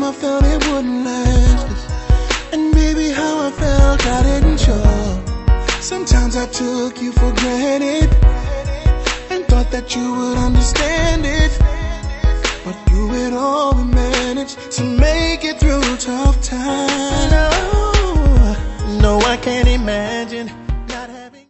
I felt it wouldn't last. And baby, how I felt, I didn't show. Sometimes I took you for granted and thought that you would understand it, but through it all we managed to make